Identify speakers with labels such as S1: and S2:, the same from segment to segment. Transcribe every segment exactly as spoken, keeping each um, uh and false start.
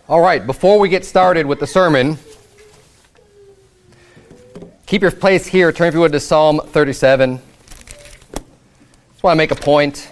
S1: All right, before we get started with the sermon, keep your place here. Turn, if you would, to Psalm thirty-seven. Just want to make a point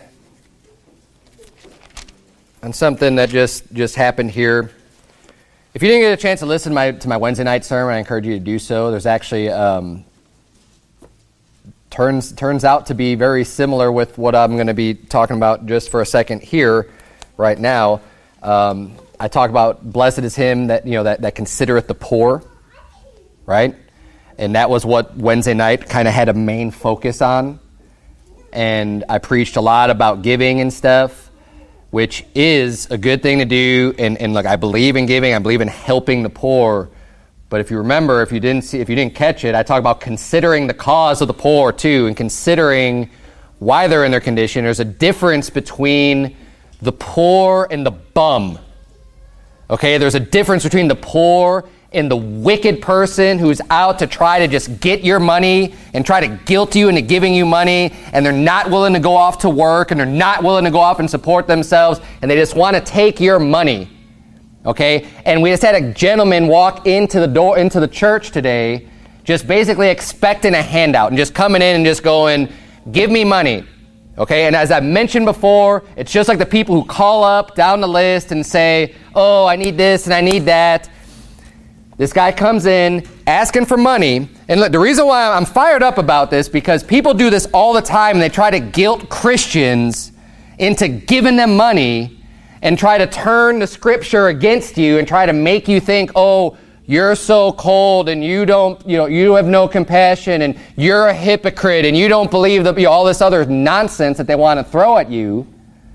S1: on something that just, just happened here. If you didn't get a chance to listen to my, to my Wednesday night sermon, I encourage you to do so. There's actually, um, turns, turns out to be very similar with what I'm going to be talking about just for a second here, right now. Um, I talk about blessed is him that, you know, that, that considereth the poor, right? And that was what Wednesday night kind of had a main focus on. And I preached a lot about giving and stuff, which is a good thing to do. And, and look, I believe in giving. I believe in helping the poor. But if you remember, if you didn't see, if you didn't catch it, I talk about considering the cause of the poor too, and considering why they're in their condition. There's a difference between the poor and the bum. Okay, there's a difference between the poor and the wicked person who's out to try to just get your money and try to guilt you into giving you money, and they're not willing to go off to work, and they're not willing to go off and support themselves, and they just want to take your money. Okay, and we just had a gentleman walk into the door, into the church today, just basically expecting a handout and just coming in and just going, give me money. Okay, and as I mentioned before, it's just like the people who call up down the list and say, oh, I need this and I need that. This guy comes in asking for money. And look, the reason why I'm fired up about this, because people do this all the time, and they try to guilt Christians into giving them money and try to turn the scripture against you and try to make you think, oh, you're so cold and you don't, you know, you have no compassion and you're a hypocrite and you don't believe that, you know, all this other nonsense that they want to throw at you.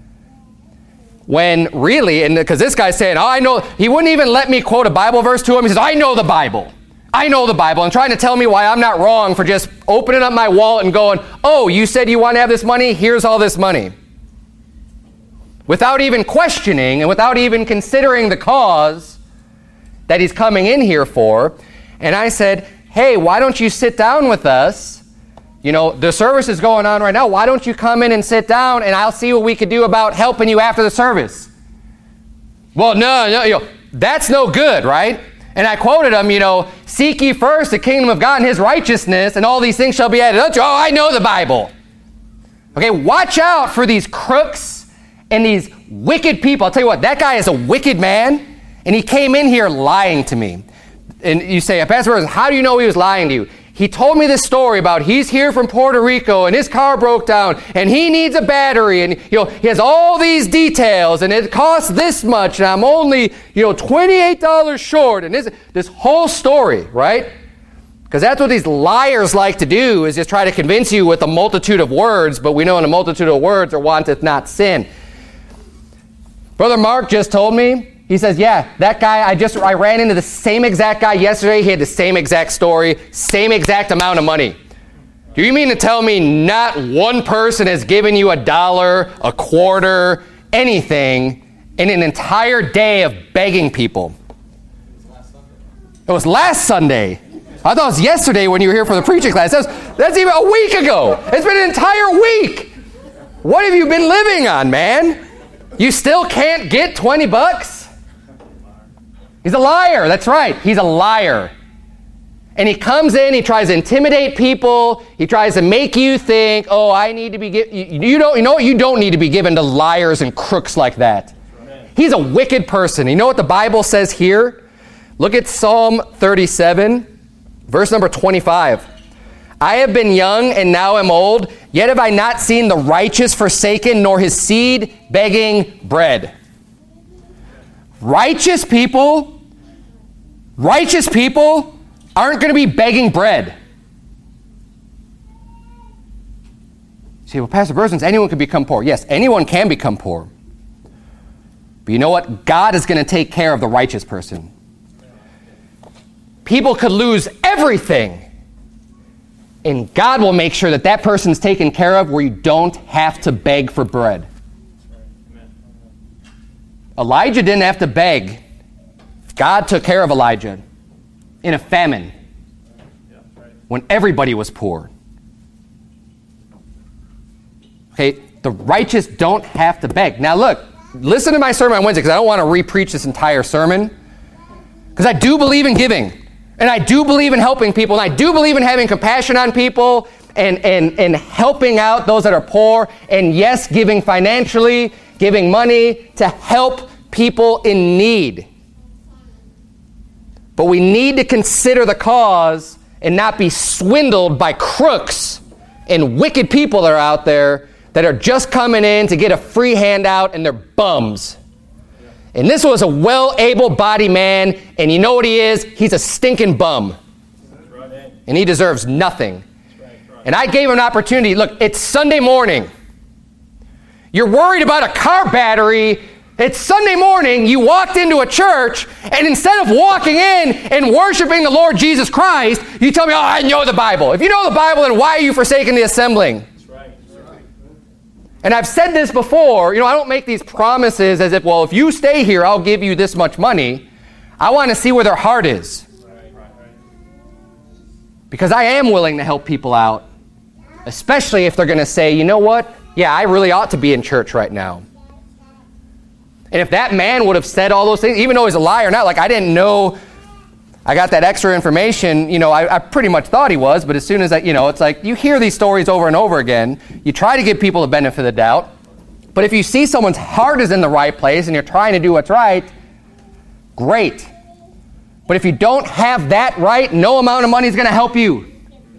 S1: When really, and because this guy's saying, oh, I know, he wouldn't even let me quote a Bible verse to him. He says, I know the Bible. I know the Bible. And trying to tell me why I'm not wrong for just opening up my wallet and going, oh, you said you want to have this money? Here's all this money. Without even questioning and without even considering the cause that he's coming in here for. And I said, hey, why don't you sit down with us? You know, the service is going on right now. Why don't you come in and sit down, and I'll see what we could do about helping you after the service. Well, no, no, you know, that's no good, right? And I quoted him, you know, seek ye first the kingdom of God and his righteousness, and all these things shall be added unto you. Oh, I know the Bible. Okay, watch out for these crooks and these wicked people. I'll tell you what, that guy is a wicked man, and he came in here lying to me. And you say, Pastor Burns, how do you know he was lying to you? He told me this story about he's here from Puerto Rico and his car broke down and he needs a battery, and you know he has all these details and it costs this much and I'm only you know twenty-eight dollars short, and this this whole story, right? Because that's what these liars like to do, is just try to convince you with a multitude of words, but we know in a multitude of words there wanteth not sin. Brother Mark just told me, he says, yeah, that guy, I just, I ran into the same exact guy yesterday. He had the same exact story, same exact amount of money. Do you mean to tell me not one person has given you a dollar, a quarter, anything in an entire day of begging people? It was last Sunday. I thought it was yesterday when you were here for the preaching class. That's, that's even a week ago. It's been an entire week. What have you been living on, man? You still can't get twenty bucks? He's a liar. That's right. He's a liar. And he comes in, he tries to intimidate people. He tries to make you think, oh, I need to be given. You, you don't, you know what? You don't need to be given to liars and crooks like that. Amen. He's a wicked person. You know what the Bible says here? Look at Psalm thirty-seven, verse number twenty-five. I have been young and now am old, yet have I not seen the righteous forsaken, nor his seed begging bread. Righteous people, righteous people aren't going to be begging bread. You say, well, Pastor Bursons, anyone can become poor. Yes, anyone can become poor. But you know what? God is going to take care of the righteous person. People could lose everything, and God will make sure that that person's taken care of where you don't have to beg for bread. Elijah didn't have to beg. God took care of Elijah in a famine when everybody was poor. Okay, the righteous don't have to beg. Now look, listen to my sermon on Wednesday, because I don't want to re-preach this entire sermon, because I do believe in giving, and I do believe in helping people, and I do believe in having compassion on people, and, and, and helping out those that are poor, and yes, giving financially, giving money to help people in need. But we need to consider the cause and not be swindled by crooks and wicked people that are out there that are just coming in to get a free handout, and they're bums. And this was a well able-bodied man, and you know what he is? He's a stinking bum. And he deserves nothing. And I gave him an opportunity. Look, it's Sunday morning. You're worried about a car battery. It's Sunday morning, you walked into a church, and instead of walking in and worshiping the Lord Jesus Christ, you tell me, oh, I know the Bible. If you know the Bible, then why are you forsaking the assembling? That's right. That's right. And I've said this before, you know, I don't make these promises as if, well, if you stay here, I'll give you this much money. I want to see where their heart is. Right. Because I am willing to help people out, especially if they're going to say, you know what? Yeah, I really ought to be in church right now. And if that man would have said all those things, even though he's a liar or not, like I didn't know, I got that extra information, you know, I, I pretty much thought he was, but as soon as I, you know, it's like you hear these stories over and over again, you try to give people the benefit of the doubt, but if you see someone's heart is in the right place and you're trying to do what's right, great. But if you don't have that right, no amount of money is going to help you.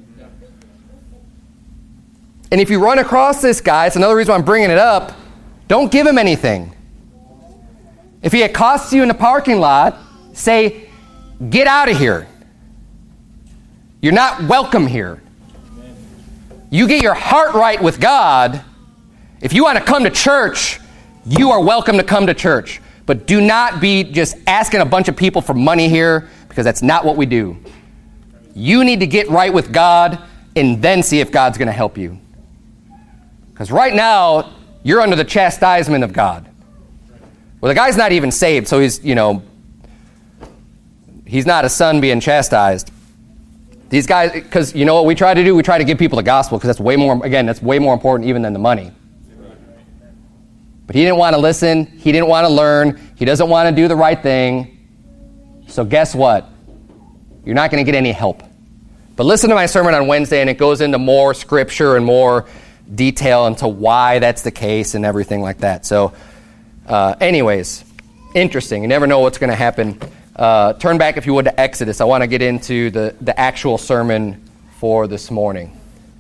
S1: And if you run across this guy, it's another reason why I'm bringing it up, don't give him anything. If he accosts you in the parking lot, say, get out of here. You're not welcome here. You get your heart right with God. If you want to come to church, you are welcome to come to church. But do not be just asking a bunch of people for money here, because that's not what we do. You need to get right with God and then see if God's going to help you. Because right now, you're under the chastisement of God. Well, the guy's not even saved, so he's, you know, he's not a son being chastised. These guys, because you know what we try to do? We try to give people the gospel, because that's way more, again, that's way more important even than the money. But he didn't want to listen. He didn't want to learn. He doesn't want to do the right thing. So guess what? You're not going to get any help. But listen to my sermon on Wednesday, and it goes into more scripture and more detail into why that's the case and everything like that. So uh, anyways, interesting. You never know what's going to happen. Uh, turn back, if you would, to Exodus. I want to get into the, the actual sermon for this morning.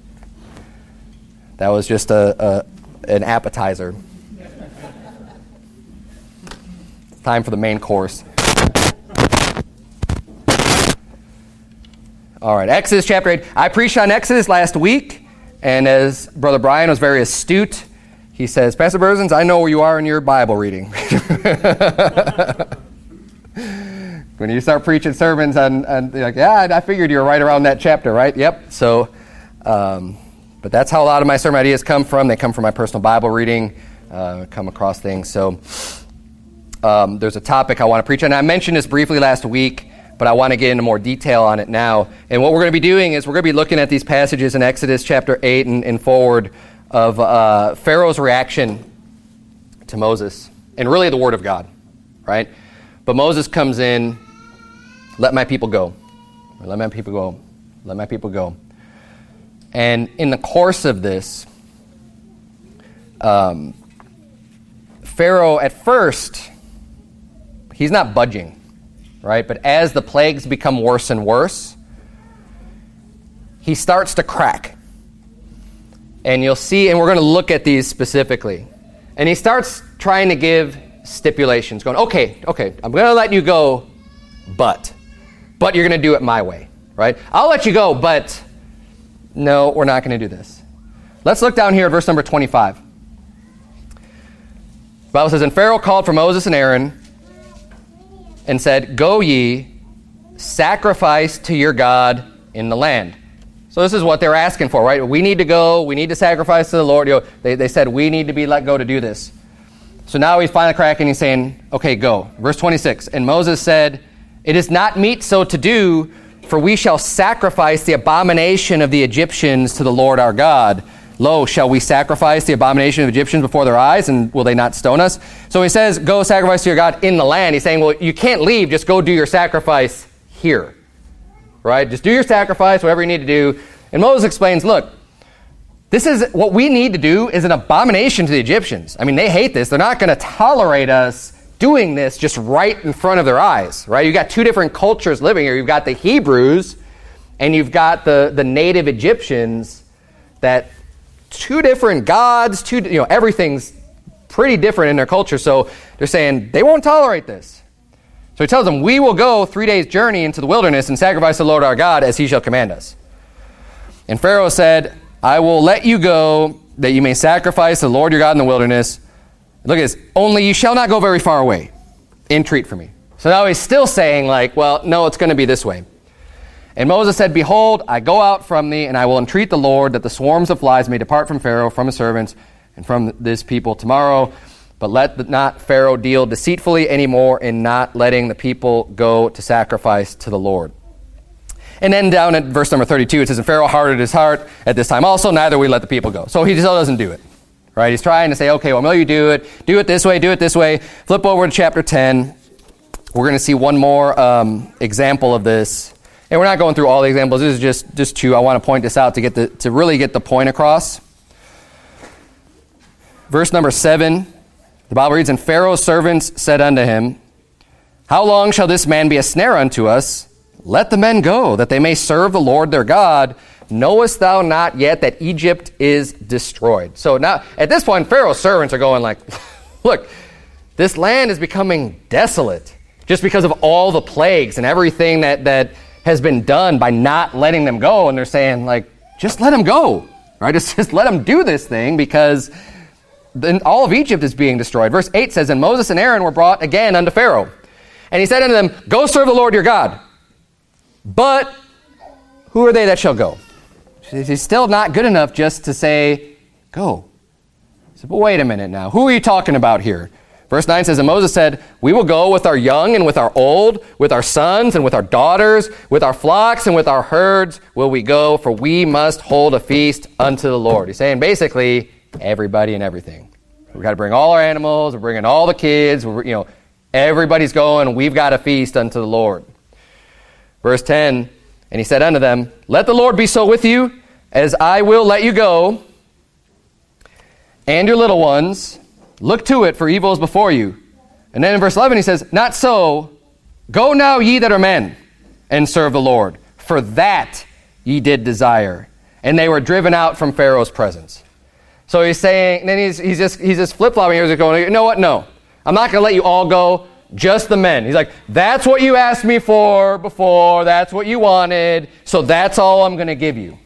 S1: That was just a, a an appetizer. Time for the main course. All right, Exodus chapter eight. I preached on Exodus last week, and as Brother Brian was very astute, he says, Pastor Berzins, I know where you are in your Bible reading. When you start preaching sermons on, on like, yeah, I figured you were right around that chapter, right? Yep. So, um, but that's how a lot of my sermon ideas come from. They come from my personal Bible reading, uh, come across things. So um, there's a topic I want to preach on. I mentioned this briefly last week, but I want to get into more detail on it now. And what we're going to be doing is we're going to be looking at these passages in Exodus chapter eight and, and forward of uh, Pharaoh's reaction to Moses, and really the Word of God, right? But Moses comes in, let my people go. Let my people go. Let my people go. And in the course of this, um, Pharaoh at first, he's not budging, right? But as the plagues become worse and worse, he starts to crack. And you'll see, and we're going to look at these specifically. And he starts trying to give stipulations, going, okay, okay, I'm going to let you go, but, but you're going to do it my way, right? I'll let you go, but no, we're not going to do this. Let's look down here at verse number twenty-five. The Bible says, and Pharaoh called for Moses and Aaron and said, go ye, sacrifice to your God in the land. So this is what they're asking for, right? We need to go. We need to sacrifice to the Lord. You know, they, they said, we need to be let go to do this. So now he's finally cracking. He's saying, okay, go. Verse twenty-six, and Moses said, it is not meet so to do, for we shall sacrifice the abomination of the Egyptians to the Lord our God. Lo, shall we sacrifice the abomination of Egyptians before their eyes, and will they not stone us? So he says, go sacrifice to your God in the land. He's saying, well, you can't leave, just go do your sacrifice here. Right? Just do your sacrifice, whatever you need to do. And Moses explains, look, this is what we need to do is an abomination to the Egyptians. I mean, they hate this. They're not going to tolerate us doing this just right in front of their eyes, right? You've got two different cultures living here. You've got the Hebrews and you've got the, the native Egyptians, that two different gods, two, you know, everything's pretty different in their culture. So they're saying they won't tolerate this. So he tells them, we will go three days' journey into the wilderness and sacrifice to the Lord our God as he shall command us. And Pharaoh said, I will let you go that you may sacrifice to the Lord your God in the wilderness. Look at this. Only you shall not go very far away. Entreat for me. So now he's still saying like, well, no, it's going to be this way. And Moses said, behold, I go out from thee, and I will entreat the Lord that the swarms of flies may depart from Pharaoh, from his servants, and from this people tomorrow. But let not Pharaoh deal deceitfully anymore in not letting the people go to sacrifice to the Lord. And then down at verse number thirty-two, it says, and Pharaoh hardened his heart at this time also, neither we let the people go. So he still doesn't do it. Right? He's trying to say, okay, well, will you do it? Do it this way, do it this way. Flip over to chapter ten. We're going to see one more um, example of this. And we're not going through all the examples. This is just, just two. I want to point this out to get the, to really get the point across. Verse number seven, the Bible reads, and Pharaoh's servants said unto him, how long shall this man be a snare unto us? Let the men go, that they may serve the Lord their God. Knowest thou not yet that Egypt is destroyed? So now, at this point, Pharaoh's servants are going like, look, this land is becoming desolate just because of all the plagues and everything that, that has been done by not letting them go. And they're saying, like, just let them go, right? Just, just let them do this thing because then all of Egypt is being destroyed. Verse eight says, and Moses and Aaron were brought again unto Pharaoh. And he said unto them, go serve the Lord your God. But who are they that shall go? He's still not good enough just to say, go. He said, but wait a minute now. Who are you talking about here? Verse nine says, and Moses said, we will go with our young and with our old, with our sons and with our daughters, with our flocks and with our herds will we go, for we must hold a feast unto the Lord. He's saying basically everybody and everything. We've got to bring all our animals, we're bringing all the kids, we're, you know, everybody's going, we've got a feast unto the Lord. Verse ten, and he said unto them, let the Lord be so with you, as I will let you go, and your little ones. Look to it, for evil is before you. And then in verse eleven he says, not so, go now ye that are men, and serve the Lord, for that ye did desire. And they were driven out from Pharaoh's presence. So he's saying, and then he's, he's just, he's just flip-flopping here, he's going, you know what, no, I'm not going to let you all go, just the men. He's like, that's what you asked me for before, that's what you wanted, so that's all I'm going to give you.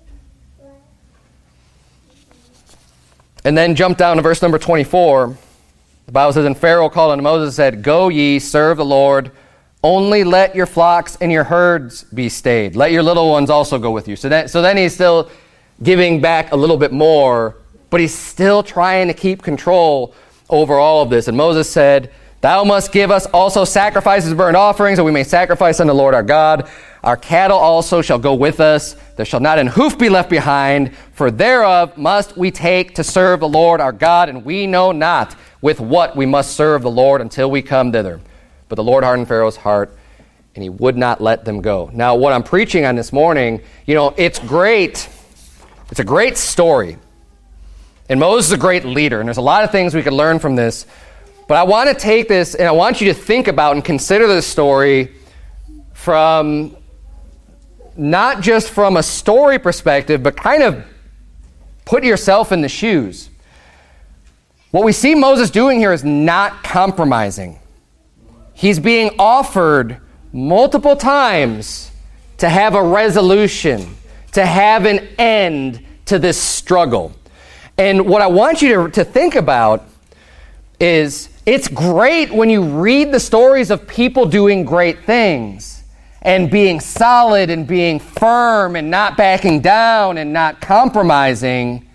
S1: And then jump down to verse number twenty-four. The Bible says, and Pharaoh called unto Moses and said, go ye, serve the Lord, only let your flocks and your herds be stayed. Let your little ones also go with you. So, that, so then he's still giving back a little bit more, but he's still trying to keep control over all of this. And Moses said, thou must give us also sacrifices and burnt offerings, that we may sacrifice unto the Lord our God. Our cattle also shall go with us. There shall not an hoof be left behind, for thereof must we take to serve the Lord our God, and we know not with what we must serve the Lord until we come thither. But the Lord hardened Pharaoh's heart, and he would not let them go. Now, what I'm preaching on this morning, you know, it's great. It's a great story. And Moses is a great leader, and there's a lot of things we could learn from this. But I want to take this, and I want you to think about and consider this story from not just from a story perspective, but kind of put yourself in the shoes. What we see Moses doing here is not compromising. He's being offered multiple times to have a resolution, to have an end to this struggle. And what I want you to, to think about is it's great when you read the stories of people doing great things and being solid and being firm and not backing down and not compromising.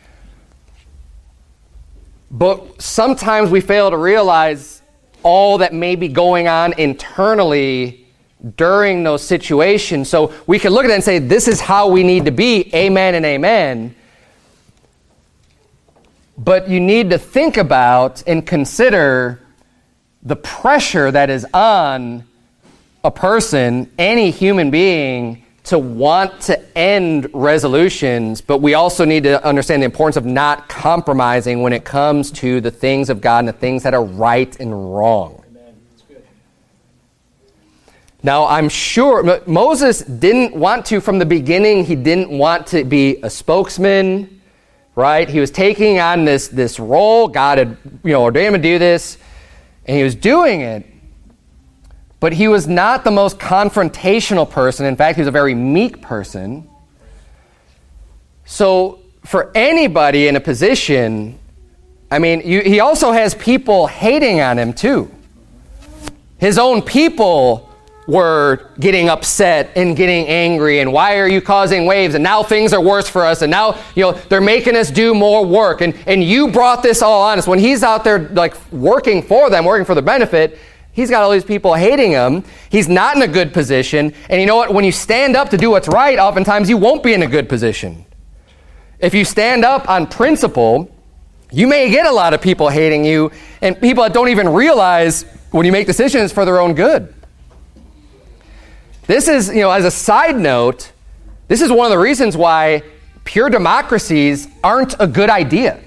S1: But sometimes we fail to realize all that may be going on internally during those situations. So we can look at it and say, this is how we need to be, amen and amen. But you need to think about and consider the pressure that is on a person, any human being, to want to end resolutions, but we also need to understand the importance of not compromising when it comes to the things of God and the things that are right and wrong.
S2: Amen. That's good.
S1: Now, I'm sure Moses didn't want to, from the beginning, he didn't want to be a spokesman, right? He was taking on this, this role. God had, you know, ordained him to do this, and he was doing it. But he was not the most confrontational person. In fact, he was a very meek person. So for anybody in a position, I mean, you, he also has people hating on him too. His own people were getting upset and getting angry, and why are you causing waves? And now things are worse for us, and now, you know, they're making us do more work. And, and you brought this all on us. When he's out there like working for them, working for the benefit, he's got all these people hating him. He's not in a good position. And you know what? When you stand up to do what's right, oftentimes you won't be in a good position. If you stand up on principle, you may get a lot of people hating you, and people that don't even realize when you make decisions for their own good. This is, you know, as a side note, this is one of the reasons why pure democracies aren't a good idea.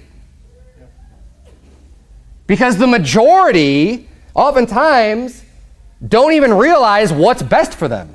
S1: Because the majority oftentimes don't even realize what's best for them.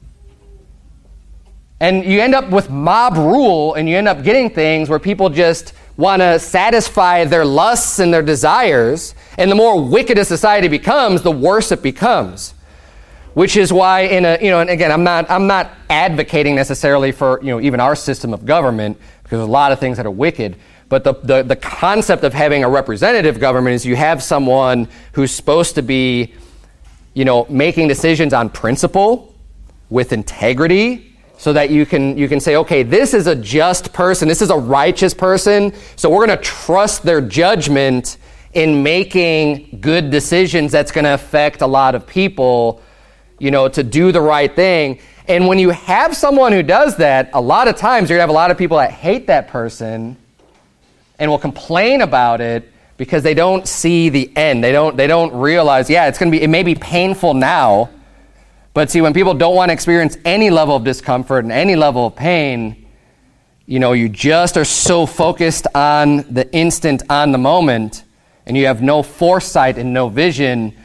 S1: And you end up with mob rule, and you end up getting things where people just want to satisfy their lusts and their desires, and the more wicked a society becomes, the worse it becomes. Which is why in a, you know, and again, I'm not I'm not advocating necessarily for, you know, even our system of government, because there's a lot of things that are wicked. But the, the, the concept of having a representative government is you have someone who's supposed to be, you know, making decisions on principle with integrity, so that you can you can say, okay, this is a just person, this is a righteous person, so we're going to trust their judgment in making good decisions that's going to affect a lot of people, you know, to do the right thing. And when you have someone who does that, a lot of times you're going to have a lot of people that hate that person and will complain about it because they don't see the end. They don't they don't realize, yeah, it's going to be, it may be painful now, but see, when people don't want to experience any level of discomfort and any level of pain, you know, you just are so focused on the instant, on the moment, and you have no foresight and no vision,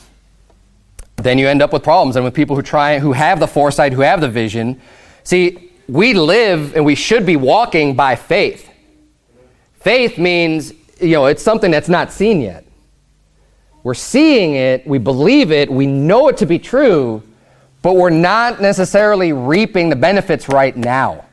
S1: then you end up with problems. And with people who try, who have the foresight, who have the vision, see, we live and we should be walking by faith. Faith means, you know, it's something that's not seen yet. We're seeing it, we believe it, we know it to be true, but we're not necessarily reaping the benefits right now.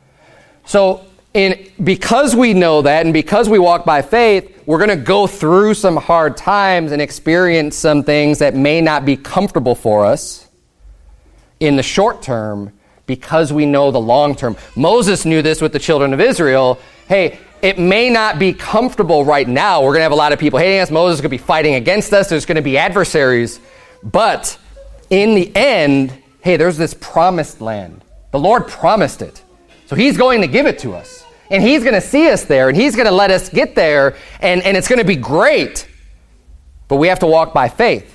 S1: So in, because we know that, and because we walk by faith, we're going to go through some hard times and experience some things that may not be comfortable for us in the short term, because we know the long term. Moses knew this with the children of Israel. Hey, it may not be comfortable right now. We're going to have a lot of people hating us. Moses is going to be fighting against us. There's going to be adversaries. But in the end, hey, there's this promised land. The Lord promised it. So he's going to give it to us. And he's going to see us there, and he's going to let us get there, and, and it's going to be great. But we have to walk by faith.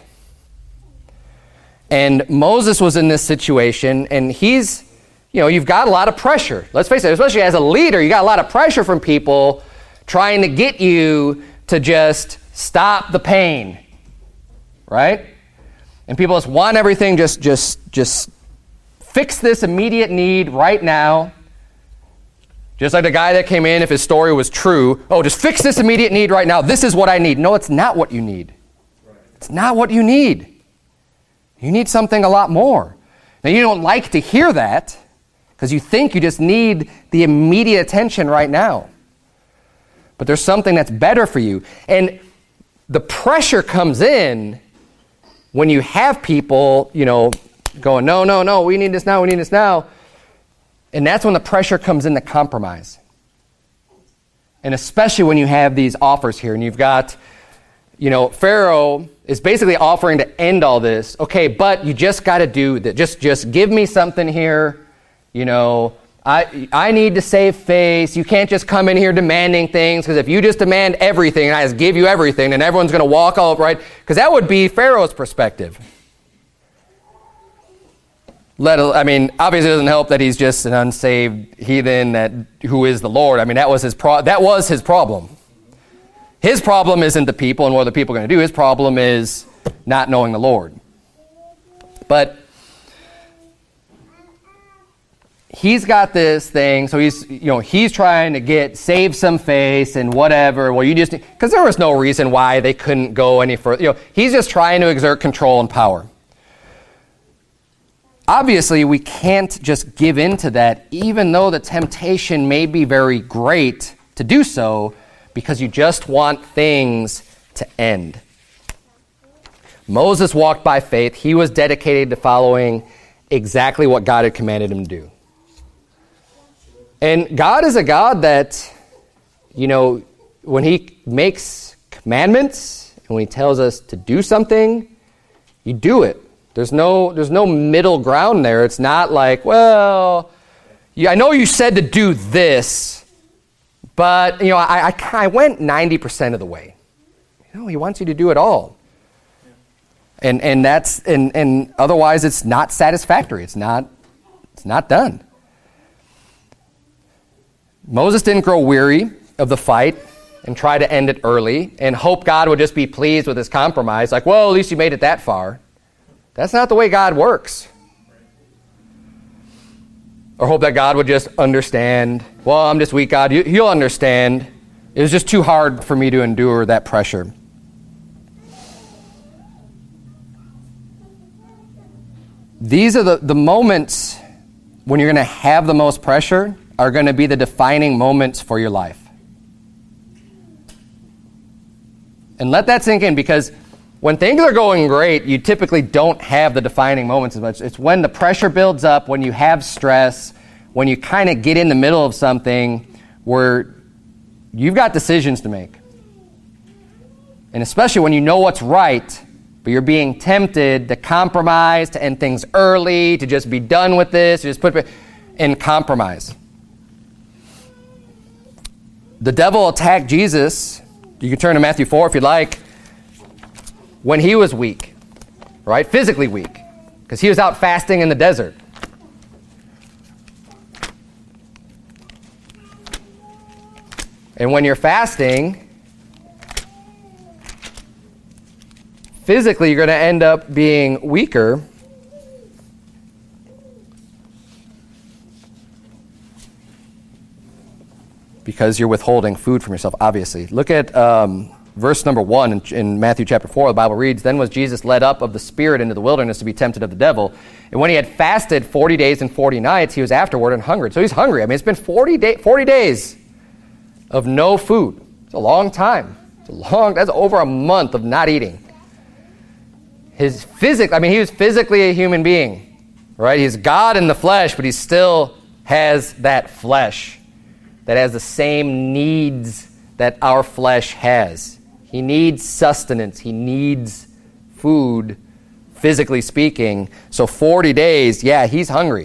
S1: And Moses was in this situation, and he's, you know, you've got a lot of pressure. Let's face it, especially as a leader, you got a lot of pressure from people trying to get you to just stop the pain, right? And people just want everything, just, just, just fix this immediate need right now. Just like the guy that came in, if his story was true, oh, just fix this immediate need right now. This is what I need. No, it's not what you need. It's not what you need. You need something a lot more. Now, you don't like to hear that because you think you just need the immediate attention right now. But there's something that's better for you. And the pressure comes in when you have people, you know, going, no, no, no, we need this now, we need this now. And that's when the pressure comes in to compromise. And especially when you have these offers here, and you've got, you know, Pharaoh is basically offering to end all this. Okay, but you just got to do that. Just, just give me something here, you know, I I need to save face. You can't just come in here demanding things, because if you just demand everything and I just give you everything, then everyone's going to walk all upright. Because that would be Pharaoh's perspective. Let, I mean, obviously it doesn't help that he's just an unsaved heathen that who is the Lord. I mean, that was his pro- that was his problem. His problem isn't the people and what the people are going to do. His problem is not knowing the Lord. But he's got this thing, so he's, you know, he's trying to get, save some face and whatever. Well, you just, because there was no reason why they couldn't go any further. You know, he's just trying to exert control and power. Obviously, we can't just give in to that, even though the temptation may be very great to do so, because you just want things to end. Moses walked by faith. He was dedicated to following exactly what God had commanded him to do. And God is a God that, you know, when he makes commandments and when he tells us to do something, you do it. There's no there's no middle ground there. It's not like, well, yeah, I know you said to do this, but, you know, I, I, I went ninety percent of the way. You know, he wants you to do it all. And and that's and, and otherwise it's not satisfactory. It's not it's not done. Moses didn't grow weary of the fight and try to end it early and hope God would just be pleased with his compromise. Like, well, at least you made it that far. That's not the way God works. Or hope that God would just understand. Well, I'm just weak, God. You, he'll understand. It was just too hard for me to endure that pressure. These are the, the moments when you're going to have the most pressure are going to be the defining moments for your life. And let that sink in, because when things are going great, you typically don't have the defining moments as much. It's when the pressure builds up, when you have stress, when you kind of get in the middle of something where you've got decisions to make. And especially when you know what's right, but you're being tempted to compromise, to end things early, to just be done with this, to just put it in compromise. The devil attacked Jesus. You can turn to Matthew four if you'd like. When he was weak, right? Physically weak, because he was out fasting in the desert. And when you're fasting, physically you're going to end up being weaker. Because you're withholding food from yourself, obviously. Look at um, verse number one in, in Matthew chapter four. The Bible reads, "Then was Jesus led up of the Spirit into the wilderness to be tempted of the devil. And when he had fasted forty days and forty nights, he was afterward and hungered." So he's hungry. I mean, it's been forty, day, forty days of no food. It's a long time. It's a long, that's over a month of not eating. His physic, I mean, he was physically a human being, right? He's God in the flesh, but he still has that flesh that has the same needs that our flesh has. He needs sustenance. He needs food, physically speaking. So forty days, yeah, he's hungry.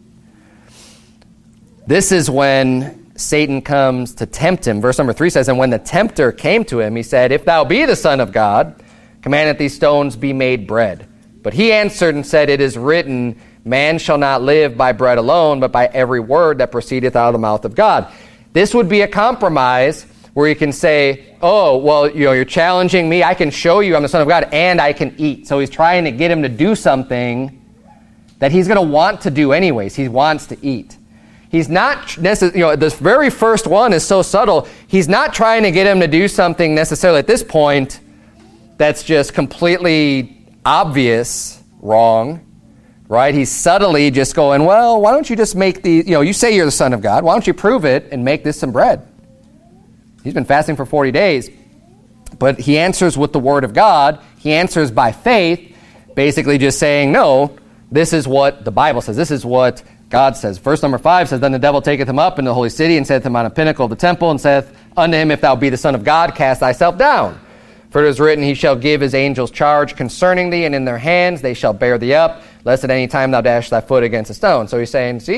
S1: This is when Satan comes to tempt him. Verse number three says, "And when the tempter came to him, he said, 'If thou be the Son of God, command that these stones be made bread.' But he answered and said, 'It is written, man shall not live by bread alone, but by every word that proceedeth out of the mouth of God.'" This would be a compromise where you can say, oh, well, you know, you're challenging me. I can show you I'm the Son of God, and I can eat. So he's trying to get him to do something that he's going to want to do anyways. He wants to eat. He's not necessarily, you know, this very first one is so subtle. He's not trying to get him to do something necessarily at this point that's just completely obvious wrong. Right? He's subtly just going, well, why don't you just make the, you know, you say you're the Son of God. Why don't you prove it and make this some bread? He's been fasting for forty days. But he answers with the word of God. He answers by faith, basically just saying, no, this is what the Bible says. This is what God says. Verse number five says, "Then the devil taketh him up into the holy city and setteth him on a pinnacle of the temple and saith unto him, If thou be the Son of God, cast thyself down. For it is written, He shall give His angels charge concerning thee, and in their hands they shall bear thee up, lest at any time thou dash thy foot against a stone." So he's saying, see,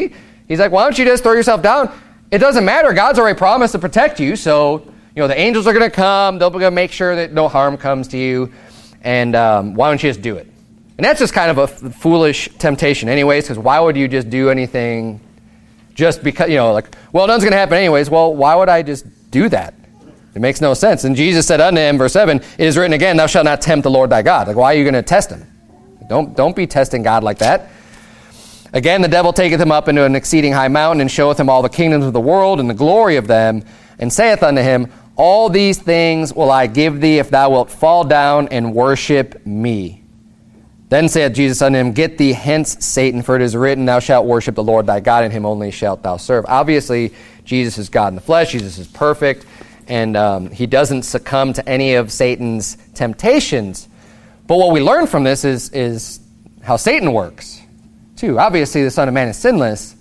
S1: He's like, why don't you just throw yourself down? It doesn't matter. God's already promised to protect you. So, you know, the angels are going to come. They're going to make sure that no harm comes to you. And um, why don't you just do it? And that's just kind of a f- foolish temptation anyways, because why would you just do anything just because, you know, like, well, nothing's going to happen anyways. Well, why would I just do that? It makes no sense. And Jesus said unto him, verse seven, it is written again, thou shalt not tempt the Lord thy God. Like, why are you going to test him? Don't, don't be testing God like that. Again, the devil taketh him up into an exceeding high mountain, and showeth him all the kingdoms of the world and the glory of them, and saith unto him, all these things will I give thee if thou wilt fall down and worship me. Then said Jesus unto him, get thee hence, Satan, for it is written, thou shalt worship the Lord thy God, and him only shalt thou serve. Obviously, Jesus is God in the flesh. Jesus is perfect, and um, he doesn't succumb to any of Satan's temptations. But what we learn from this is, is how Satan works, too. Obviously, the Son of Man is sinless,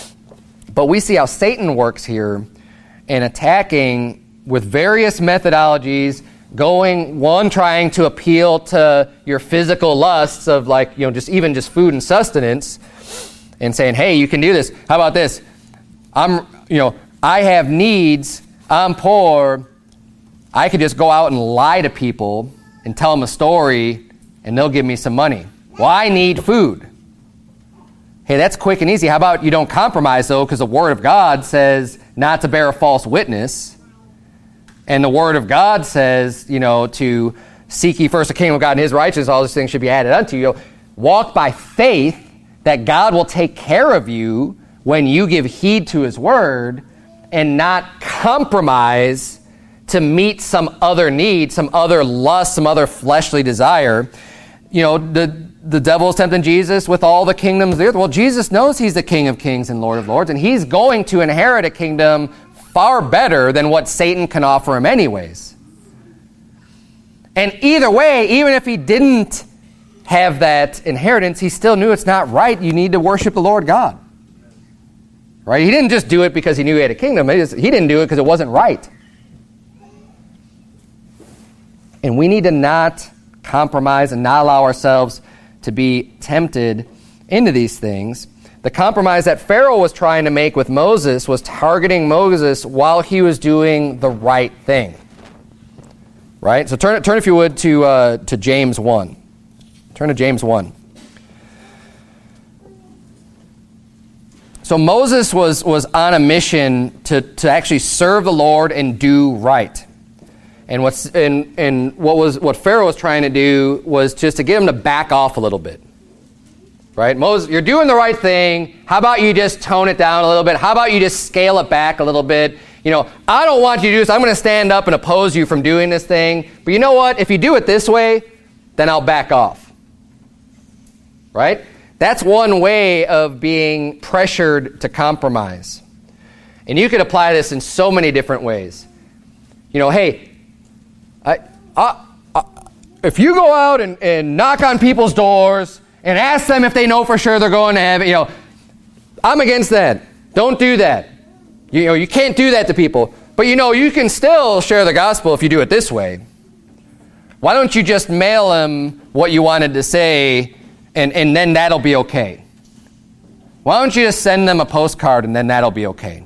S1: but we see how Satan works here in attacking with various methodologies, going, one, trying to appeal to your physical lusts of, like, you know, just even just food and sustenance, and saying, hey, you can do this. How about this? I'm, you know, I have needs. I'm poor. I could just go out and lie to people and tell them a story, and they'll give me some money. Well, I need food. Hey, that's quick and easy. How about you don't compromise, though, because the Word of God says not to bear a false witness. And the Word of God says, you know, to seek ye first the kingdom of God and his righteousness, all these things should be added unto you. Walk by faith that God will take care of you when you give heed to his word, and not compromise to meet some other need, some other lust, some other fleshly desire. You know, the, the devil is tempting Jesus with all the kingdoms of the earth. Well, Jesus knows he's the King of kings and Lord of lords, and he's going to inherit a kingdom far better than what Satan can offer him anyways. And either way, even if he didn't have that inheritance, he still knew it's not right. You need to worship the Lord God. Right? He didn't just do it because he knew he had a kingdom. He, just, he didn't do it because it wasn't right. And we need to not compromise and not allow ourselves to be tempted into these things. The compromise that Pharaoh was trying to make with Moses was targeting Moses while he was doing the right thing. Right? So turn, turn if you would, to, uh, to James one. Turn to James one. So Moses was, was on a mission to, to actually serve the Lord and do right. And, what's, and, and what, was, what Pharaoh was trying to do was just to get him to back off a little bit. Right? Moses, you're doing the right thing. How about you just tone it down a little bit? How about you just scale it back a little bit? You know, I don't want you to do this. I'm going to stand up and oppose you from doing this thing. But you know what? If you do it this way, then I'll back off. Right? That's one way of being pressured to compromise. And you could apply this in so many different ways. You know, hey, I, I, I, if you go out and, and knock on people's doors and ask them if they know for sure they're going to heaven, you know, I'm against that. Don't do that. You know, you can't do that to people. But you know, you can still share the gospel if you do it this way. Why don't you just mail them what you wanted to say, and, and then that'll be okay? Why don't you just send them a postcard and then that'll be okay?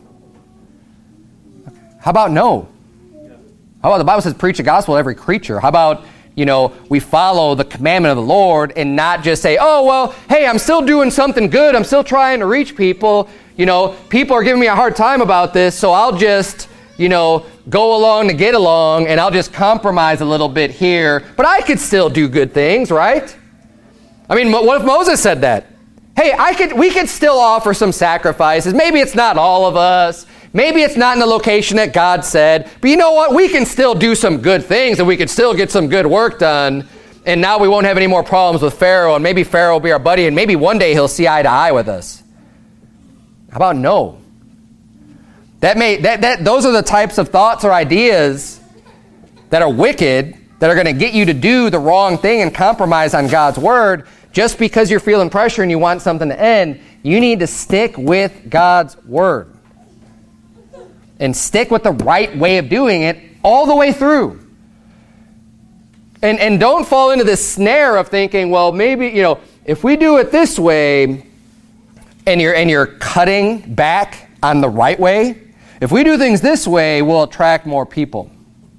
S1: How about no? How about the Bible says preach the gospel to every creature? How about, you know, we follow the commandment of the Lord and not just say, oh, well, hey, I'm still doing something good. I'm still trying to reach people. You know, people are giving me a hard time about this, so I'll just, you know, go along to get along, and I'll just compromise a little bit here. But I could still do good things, right? I mean, what if Moses said that? Hey, I could, we could still offer some sacrifices. Maybe it's not all of us. Maybe it's not in the location that God said. But you know what? We can still do some good things, and we can still get some good work done. And now we won't have any more problems with Pharaoh, and maybe Pharaoh will be our buddy, and maybe one day he'll see eye to eye with us. How about no? That may that that those are the types of thoughts or ideas that are wicked, that are going to get you to do the wrong thing and compromise on God's word. Just because you're feeling pressure and you want something to end, you need to stick with God's word. And stick with the right way of doing it all the way through. And and don't fall into this snare of thinking, well, maybe, you know, if we do it this way, and you're and you're cutting back on the right way. If we do things this way, we'll attract more people.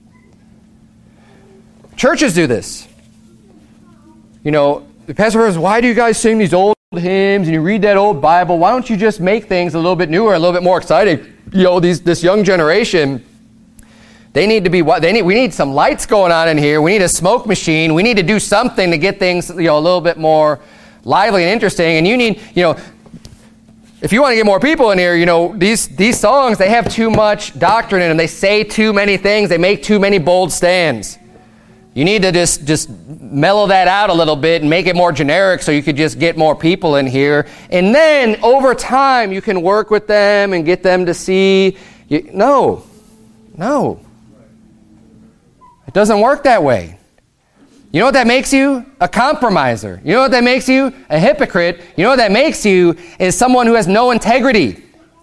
S1: Churches do this. You know, the pastor says, why do you guys sing these old hymns and you read that old Bible? Why don't you just make things a little bit newer, a little bit more exciting? You know, these this young generation, they need to be what they need. We need some lights going on in here. We need a smoke machine. We need to do something to get things, you know, a little bit more lively and interesting. And you need, you know, if you want to get more people in here, you know, these these songs, they have too much doctrine in them. They say too many things. They make too many bold stands. You need to just, just mellow that out a little bit and make it more generic so you could just get more people in here. And then over time, you can work with them and get them to see. You, no, no. It doesn't work that way. You know what that makes you? A compromiser. You know what that makes you? A hypocrite. You know what that makes you? Is someone who has no integrity.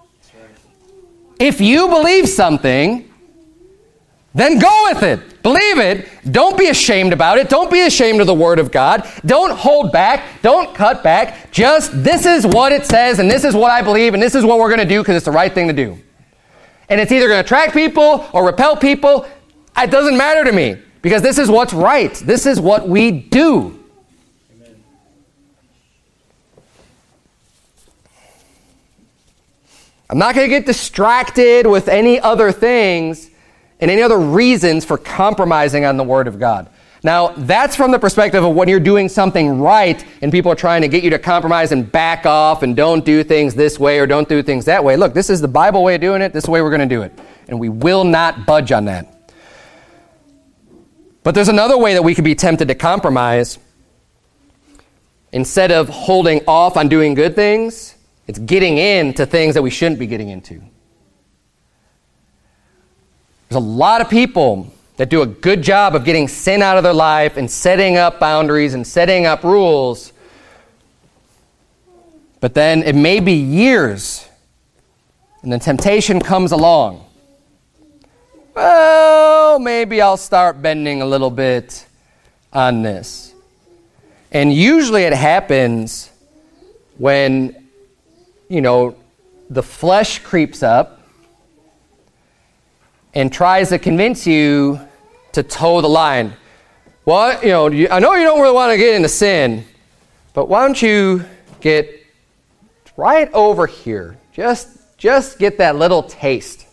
S1: If you believe something, then go with it. Believe it. Don't be ashamed about it. Don't be ashamed of the Word of God. Don't hold back. Don't cut back. Just, this is what it says, and this is what I believe, and this is what we're going to do because it's the right thing to do. And it's either going to attract people or repel people. It doesn't matter to me because this is what's right. This is what we do. Amen. I'm not going to get distracted with any other things and any other reasons for compromising on the Word of God. Now, that's from the perspective of when you're doing something right and people are trying to get you to compromise and back off and don't do things this way or don't do things that way. Look, this is the Bible way of doing it. This is the way we're going to do it. And we will not budge on that. But there's another way that we could be tempted to compromise. Instead of holding off on doing good things, it's getting into things that we shouldn't be getting into. There's a lot of people that do a good job of getting sin out of their life and setting up boundaries and setting up rules. But then it may be years, and then temptation comes along. Well, maybe I'll start bending a little bit on this. And usually it happens when, you know, the flesh creeps up and tries to convince you to toe the line. Well, you know, I know you don't really want to get into sin, but why don't you get right over here? Just, just get that little taste.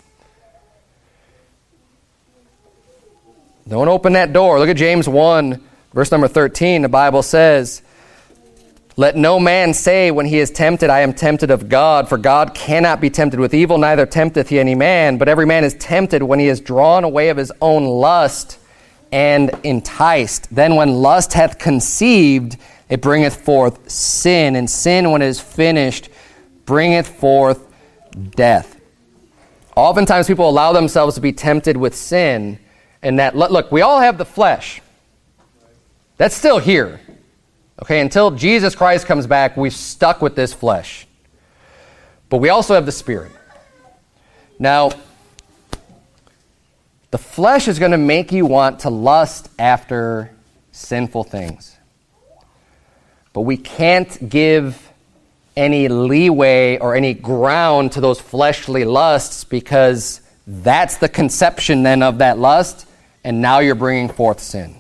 S1: Don't open that door. Look at James one, verse number thirteen. The Bible says, let no man say when he is tempted, I am tempted of God, for God cannot be tempted with evil, neither tempteth he any man. But every man is tempted when he is drawn away of his own lust and enticed. Then when lust hath conceived, it bringeth forth sin. And sin, when it is finished, bringeth forth death. Oftentimes people allow themselves to be tempted with sin. And that, look, we all have the flesh. That's still here. Okay, until Jesus Christ comes back, we're stuck with this flesh. But we also have the Spirit. Now, the flesh is going to make you want to lust after sinful things. But we can't give any leeway or any ground to those fleshly lusts because that's the conception then of that lust, and now you're bringing forth sin.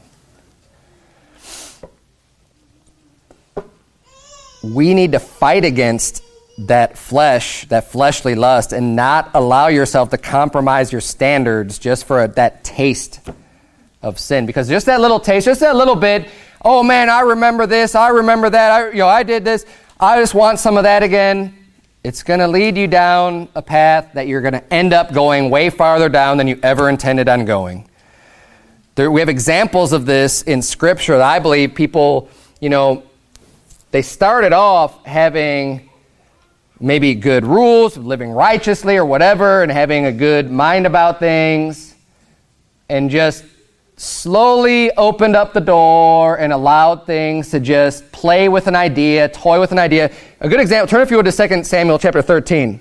S1: We need to fight against that flesh, that fleshly lust, and not allow yourself to compromise your standards just for a, that taste of sin. Because just that little taste, just that little bit, oh man, I remember this, I remember that, I, you know, I did this, I just want some of that again. It's going to lead you down a path that you're going to end up going way farther down than you ever intended on going. There, we have examples of this in Scripture that I believe people, you know, they started off having maybe good rules, living righteously or whatever, and having a good mind about things, and just slowly opened up the door and allowed things to just play with an idea, toy with an idea. A good example, turn if you would to Second Samuel chapter thirteen.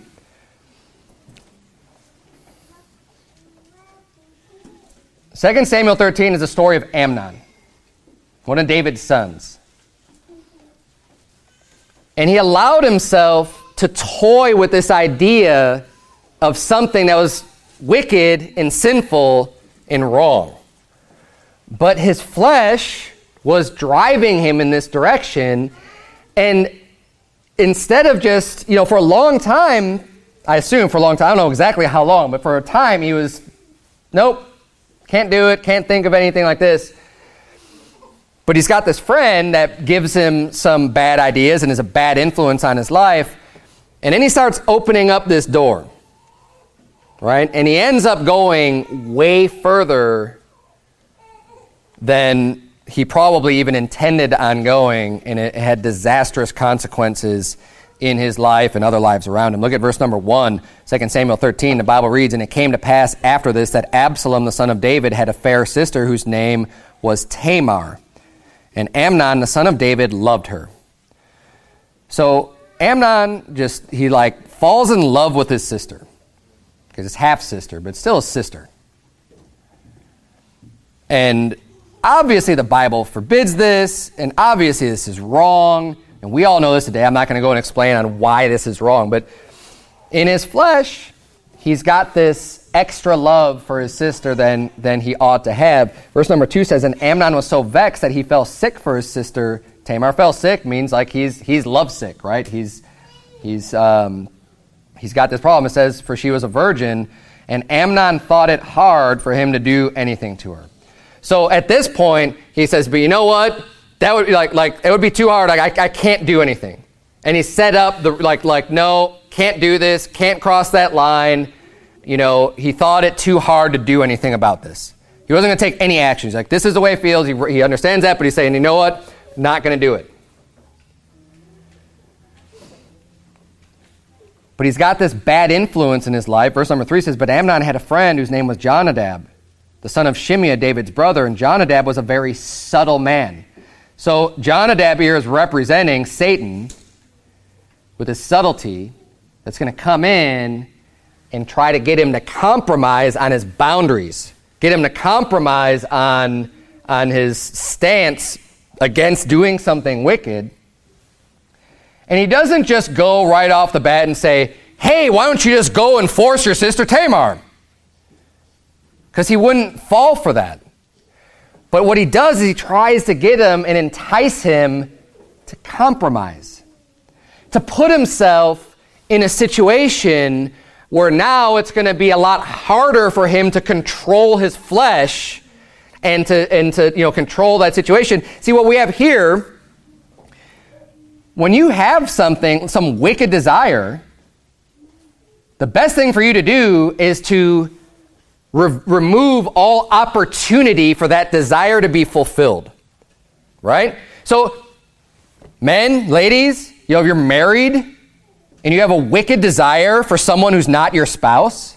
S1: Second Samuel thirteen is the story of Amnon, one of David's sons. And he allowed himself to toy with this idea of something that was wicked and sinful and wrong. But his flesh was driving him in this direction, and instead of just, you know, for a long time, I assume for a long time, I don't know exactly how long, but for a time he was, nope, can't do it, can't think of anything like this. But he's got this friend that gives him some bad ideas and is a bad influence on his life, and then he starts opening up this door, right? And he ends up going way further than he probably even intended on going, and it had disastrous consequences in his life and other lives around him. Look at verse number one, Second Samuel thirteen. The Bible reads, "And it came to pass after this that Absalom, the son of David, had a fair sister whose name was Tamar. And Amnon, the son of David, loved her." So Amnon just, he like falls in love with his sister. Because it's half-sister, but still a sister. And obviously the Bible forbids this, and obviously this is wrong, and we all know this today. I'm not going to go and explain on why this is wrong, but in his flesh, he's got this extra love for his sister than, than he ought to have. Verse number two says, "And Amnon was so vexed that he fell sick for his sister Tamar." Fell sick means like he's he's lovesick, right? He's he's um, he's got this problem. It says, "For she was a virgin, and Amnon thought it hard for him to do anything to her." So at this point, he says, "But you know what? That would be like like it would be too hard. Like I, I can't do anything." And he set up the like like no, can't do this, can't cross that line. You know, he thought it too hard to do anything about this. He wasn't going to take any action. He's like, this is the way it feels. He, he understands that, but he's saying, you know what? Not going to do it. But he's got this bad influence in his life. Verse number three says, "But Amnon had a friend whose name was Jonadab, the son of Shimeah, David's brother, and Jonadab was a very subtle man." So Jonadab here is representing Satan with his subtlety that's going to come in and try to get him to compromise on his boundaries, get him to compromise on, on his stance against doing something wicked. And he doesn't just go right off the bat and say, "Hey, why don't you just go and force your sister Tamar?" Because he wouldn't fall for that. But what he does is he tries to get him and entice him to compromise, to put himself in a situation where now it's going to be a lot harder for him to control his flesh and to and to you know control that situation. See, what we have here, when you have something, some wicked desire, the best thing for you to do is to re- remove all opportunity for that desire to be fulfilled. Right? So, men, ladies, you know, if you're married and you have a wicked desire for someone who's not your spouse,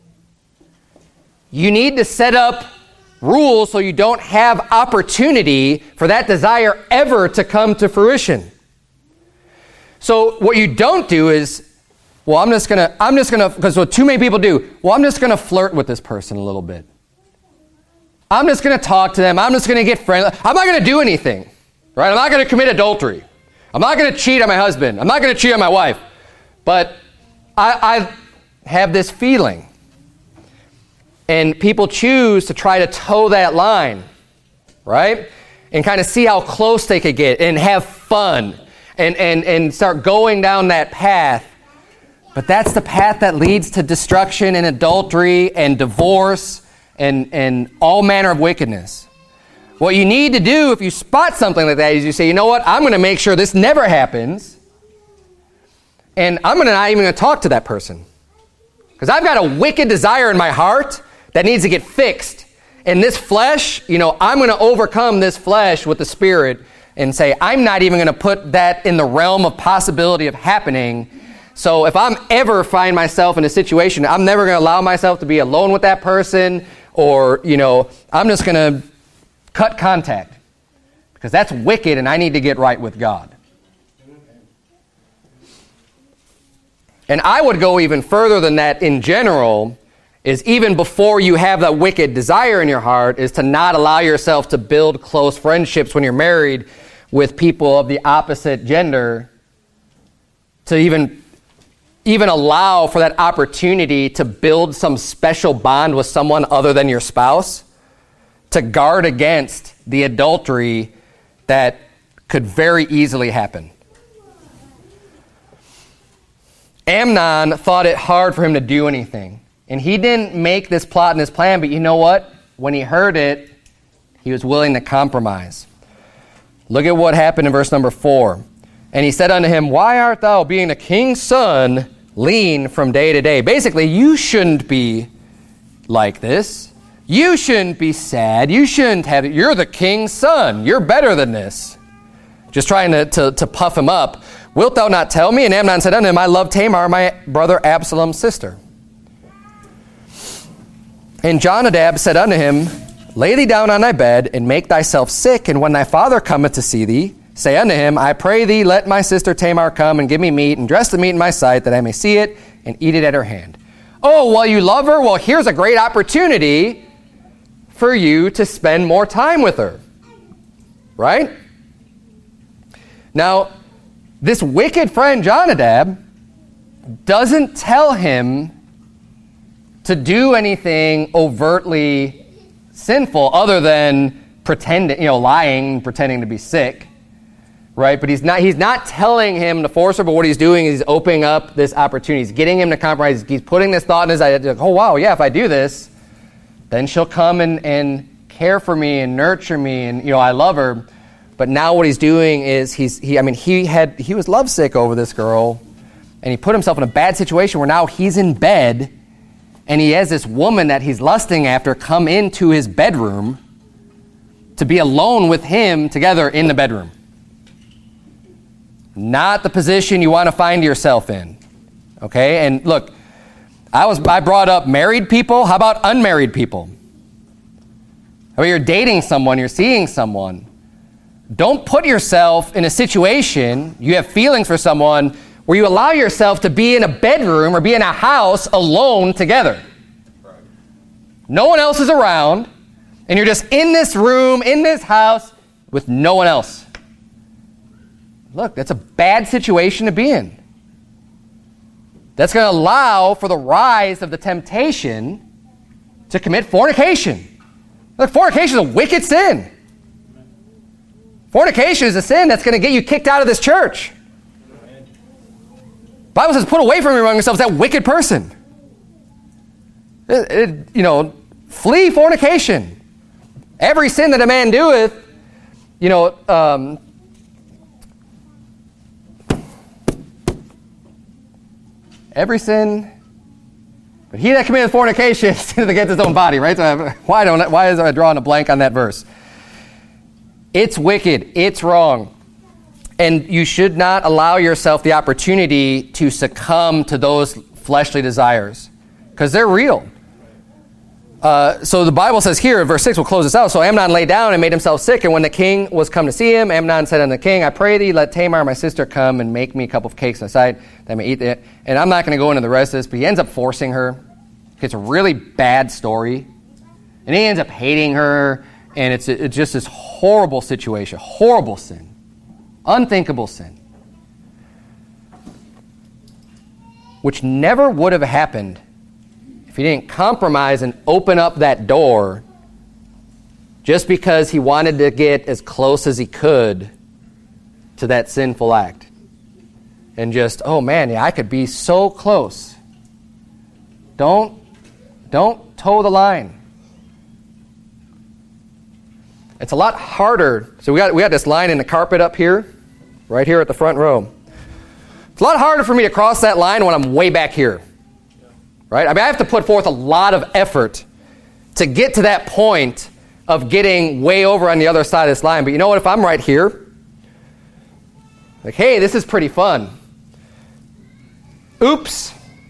S1: you need to set up rules so you don't have opportunity for that desire ever to come to fruition. So what you don't do is, well, I'm just gonna, I'm just gonna, because what too many people do, well, I'm just gonna flirt with this person a little bit. I'm just gonna talk to them. I'm just gonna get friendly. I'm not gonna do anything, right? I'm not gonna commit adultery. I'm not gonna cheat on my husband. I'm not gonna cheat on my wife. But I, I have this feeling. And people choose to try to toe that line, right? And kind of see how close they could get and have fun and, and, and start going down that path. But that's the path that leads to destruction and adultery and divorce and, and all manner of wickedness. What you need to do if you spot something like that is you say, you know what, I'm going to make sure this never happens. And I'm gonna not even going to talk to that person. Because I've got a wicked desire in my heart that needs to get fixed. And this flesh, you know, I'm going to overcome this flesh with the Spirit and say, I'm not even going to put that in the realm of possibility of happening. So if I'm ever find myself in a situation, I'm never going to allow myself to be alone with that person, or, you know, I'm just going to cut contact. Because that's wicked and I need to get right with God. And I would go even further than that in general, is even before you have that wicked desire in your heart, is to not allow yourself to build close friendships when you're married with people of the opposite gender, to even even allow for that opportunity to build some special bond with someone other than your spouse to guard against the adultery that could very easily happen. Amnon thought it hard for him to do anything. And he didn't make this plot and this plan, but you know what? When he heard it, he was willing to compromise. Look at what happened in verse number four. And he said unto him, why art thou, being a king's son, lean from day to day? Basically, you shouldn't be like this. You shouldn't be sad. You shouldn't have it. You're the king's son. You're better than this. Just trying to, to, to puff him up. Wilt thou not tell me? And Amnon said unto him, I love Tamar, my brother Absalom's sister. And Jonadab said unto him, lay thee down on thy bed, and make thyself sick, and when thy father cometh to see thee, say unto him, I pray thee, let my sister Tamar come, and give me meat, and dress the meat in my sight, that I may see it, and eat it at her hand. Oh, well, you love her? Well, here's a great opportunity for you to spend more time with her. Right? Now, this wicked friend Jonadab doesn't tell him to do anything overtly sinful other than pretending, you know, lying, pretending to be sick, right? But he's not he's not telling him to force her, but what he's doing is he's opening up this opportunity. He's getting him to compromise. He's putting this thought in his head, like, oh, wow, yeah, if I do this, then she'll come and, and care for me and nurture me, and, you know, I love her. But now what he's doing is he's, he, I mean, he had, he was lovesick over this girl, and he put himself in a bad situation where now he's in bed, and he has this woman that he's lusting after come into his bedroom to be alone with him together in the bedroom. Not the position you want to find yourself in. Okay? And look, I was, I brought up married people. How about unmarried people? I mean, you're dating someone, you're seeing someone. Don't put yourself in a situation, you have feelings for someone, where you allow yourself to be in a bedroom or be in a house alone together. Right. No one else is around, and you're just in this room, in this house, with no one else. Look, that's a bad situation to be in. That's going to allow for the rise of the temptation to commit fornication. Look, fornication is a wicked sin. Fornication is a sin that's going to get you kicked out of this church. The Bible says, put away from you among yourselves that wicked person. It, it, you know, flee fornication. Every sin that a man doeth, you know, um, every sin, but he that committeth fornication sinneth against his own body, right? So I, why don't why is I drawing a blank on that verse? It's wicked. It's wrong. And you should not allow yourself the opportunity to succumb to those fleshly desires, because they're real. Uh, so the Bible says here, in verse six, we'll close this out. So Amnon lay down and made himself sick, and when the king was come to see him, Amnon said unto the king, I pray thee, let Tamar my sister come and make me a couple of cakes on the side, that I may eat it. And I'm not going to go into the rest of this, but he ends up forcing her. It's a really bad story. And he ends up hating her, and it's, it's just this horrible situation, horrible sin, unthinkable sin, which never would have happened if he didn't compromise and open up that door just because he wanted to get as close as he could to that sinful act. And just, oh man, yeah, I could be so close. Don't, don't toe the line. It's a lot harder. So we got we got this line in the carpet up here, right here at the front row. It's a lot harder for me to cross that line when I'm way back here. Right? I mean, I have to put forth a lot of effort to get to that point of getting way over on the other side of this line. But you know what? If I'm right here, like, hey, this is pretty fun. Oops.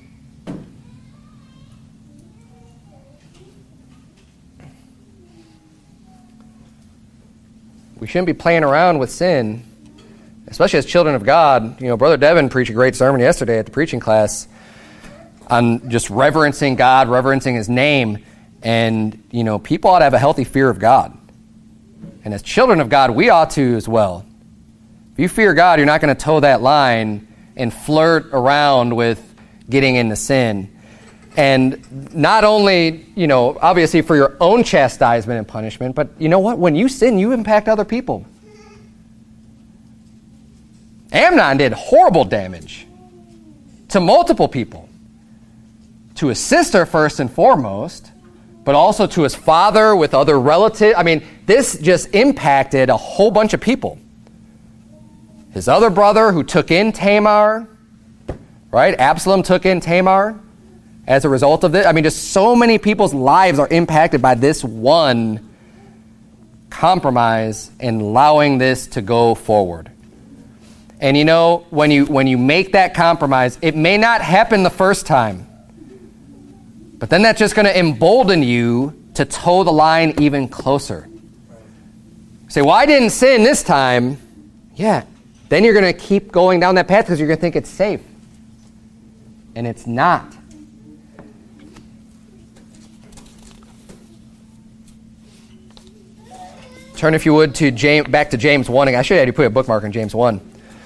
S1: We shouldn't be playing around with sin, especially as children of God. You know, Brother Devin preached a great sermon yesterday at the preaching class on just reverencing God, reverencing His name. And, you know, people ought to have a healthy fear of God. And as children of God, we ought to as well. If you fear God, you're not going to toe that line and flirt around with, getting into sin. And not only, you know, obviously for your own chastisement and punishment, but you know what? When you sin, you impact other people. Amnon did horrible damage to multiple people. To his sister first and foremost, but also to his father with other relatives. I mean, this just impacted a whole bunch of people. His other brother who took in Tamar, right? Absalom took in Tamar as a result of this. I mean, just so many people's lives are impacted by this one compromise and allowing this to go forward. And you know, when you when you make that compromise, it may not happen the first time. But then that's just going to embolden you to toe the line even closer. Say, well, I didn't sin this time. Yeah. Then you're going to keep going down that path because you're going to think it's safe. And it's not. Turn, if you would, to James, back to James one. I should have had you put a bookmark in James one.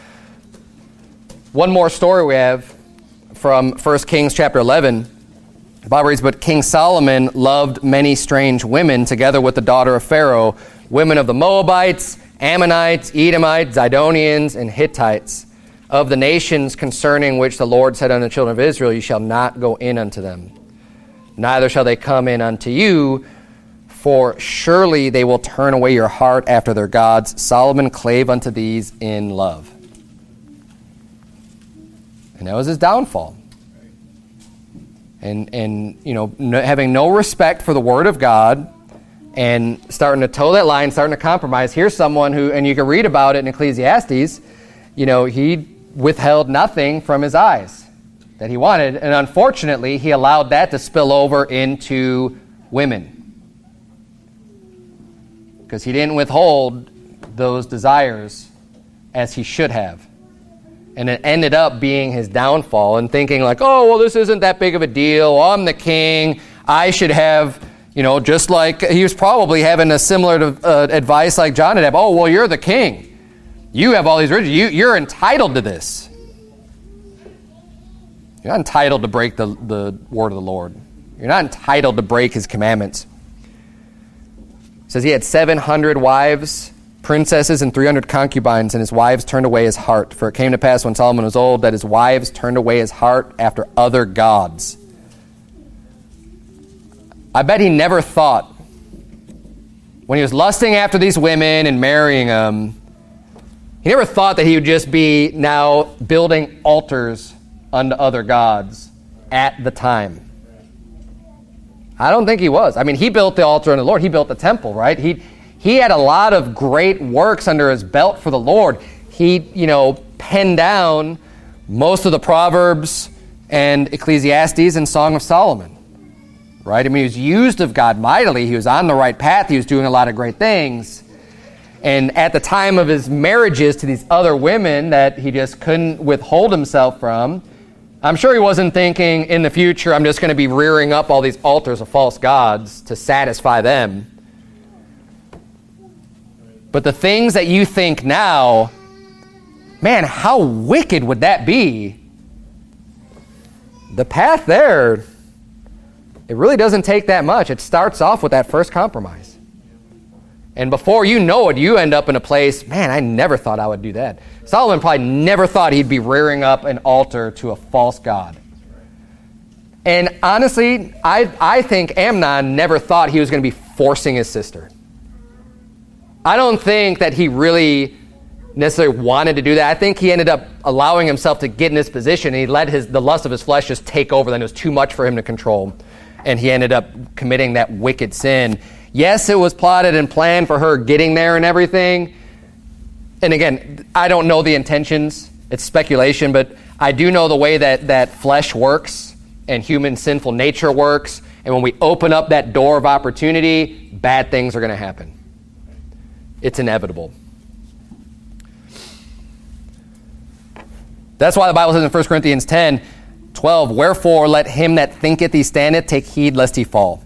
S1: One more story we have from First Kings chapter eleven. The Bible reads, but King Solomon loved many strange women together with the daughter of Pharaoh, women of the Moabites, Ammonites, Edomites, Zidonians, and Hittites, of the nations concerning which the Lord said unto the children of Israel, you shall not go in unto them, neither shall they come in unto you, for surely they will turn away your heart after their gods. Solomon clave unto these in love. And that was his downfall. And, and you know, no, having no respect for the Word of God and starting to toe that line, starting to compromise. Here's someone who, and you can read about it in Ecclesiastes, you know, he withheld nothing from his eyes that he wanted. And unfortunately, he allowed that to spill over into women. Because he didn't withhold those desires as he should have. And it ended up being his downfall and thinking like, oh, well, this isn't that big of a deal. I'm the king. I should have, you know, just like he was probably having a similar to, uh, advice like John had. Oh, well, you're the king. You have all these riches. You, you're entitled to this. You're not entitled to break the, the word of the Lord. You're not entitled to break his commandments. It says he had seven hundred wives, princesses, and three hundred concubines, and his wives turned away his heart. For it came to pass when Solomon was old that his wives turned away his heart after other gods. I bet he never thought, when he was lusting after these women and marrying them, he never thought that he would just be now building altars unto other gods at the time. I don't think he was. I mean, he built the altar unto the Lord. He built the temple, right? He he had a lot of great works under his belt for the Lord. He, you know, penned down most of the Proverbs and Ecclesiastes and Song of Solomon, right? I mean, he was used of God mightily. He was on the right path. He was doing a lot of great things. And at the time of his marriages to these other women that he just couldn't withhold himself from, I'm sure he wasn't thinking in the future, I'm just going to be rearing up all these altars of false gods to satisfy them. But the things that you think now, man, how wicked would that be? The path there, it really doesn't take that much. It starts off with that first compromise. And before you know it, you end up in a place, man, I never thought I would do that. Solomon probably never thought he'd be rearing up an altar to a false god. And honestly, I, I think Amnon never thought he was going to be forcing his sister. I don't think that he really necessarily wanted to do that. I think he ended up allowing himself to get in this position, and he let his the lust of his flesh just take over. Then it was too much for him to control, and he ended up committing that wicked sin. Yes, it was plotted and planned for her getting there and everything. And again, I don't know the intentions. It's speculation, but I do know the way that, that flesh works and human sinful nature works. And when we open up that door of opportunity, bad things are going to happen. It's inevitable. That's why the Bible says in First Corinthians ten twelve, wherefore let him that thinketh he standeth take heed lest he fall.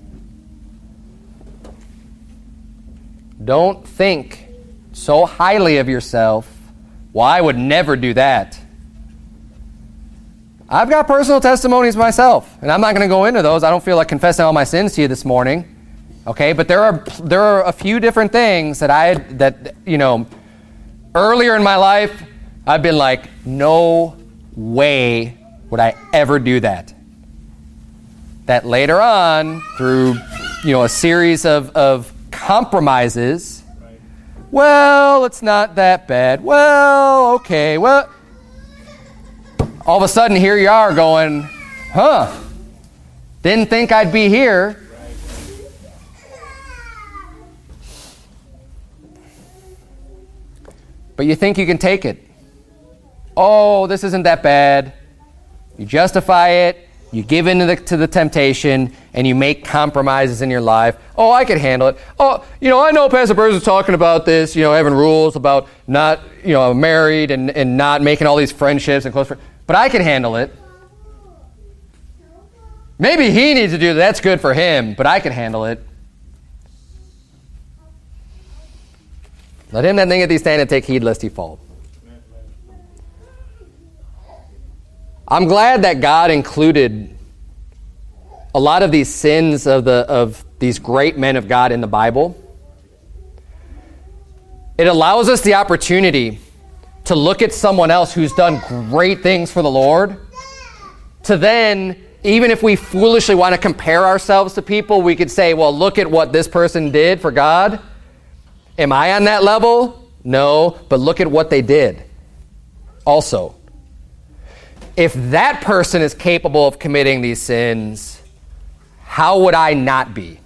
S1: Don't think so highly of yourself. Well, I would never do that. I've got personal testimonies myself, and I'm not going to go into those. I don't feel like confessing all my sins to you this morning. Okay, but there are there are a few different things that I that you know earlier in my life I've been like, no way would I ever do that. That later on, through you know a series of, of compromises, right. Well, it's not that bad. Well, okay, well, all of a sudden here you are going, huh? Didn't think I'd be here. But you think you can take it. Oh, this isn't that bad. You justify it, you give in to the, to the temptation, and you make compromises in your life. Oh, I can handle it. Oh, you know, I know Pastor Burns is talking about this, you know, having rules about not, you know, married and, and not making all these friendships and close friends, but I can handle it. Maybe he needs to do that. That's good for him, but I can handle it. Let him that thinketh he stand and take heed lest he fall. I'm glad that God included a lot of these sins of the of these great men of God in the Bible. It allows us the opportunity to look at someone else who's done great things for the Lord, to then, even if we foolishly want to compare ourselves to people, we could say, well, look at what this person did for God. Am I on that level? No, but look at what they did also. If that person is capable of committing these sins, how would I not be?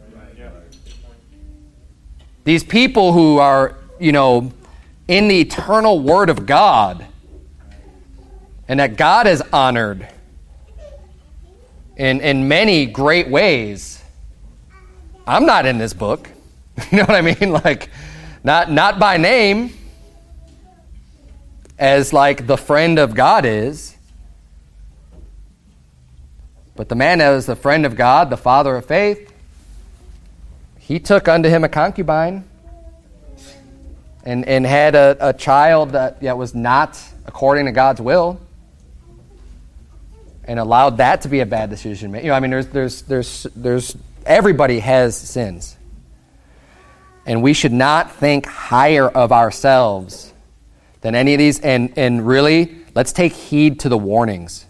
S1: These people who are, you know, in the eternal Word of God, and that God has honored in, in many great ways. I'm not in this book. You know what I mean? Like, not not by name, as like the friend of God is. But the man that was the friend of God, the father of faith, he took unto him a concubine and, and had a, a child that, that was not according to God's will, and allowed that to be a bad decision. You know, I mean, there's there's there's there's everybody has sins. And we should not think higher of ourselves than any of these. And, and really, let's take heed to the warnings.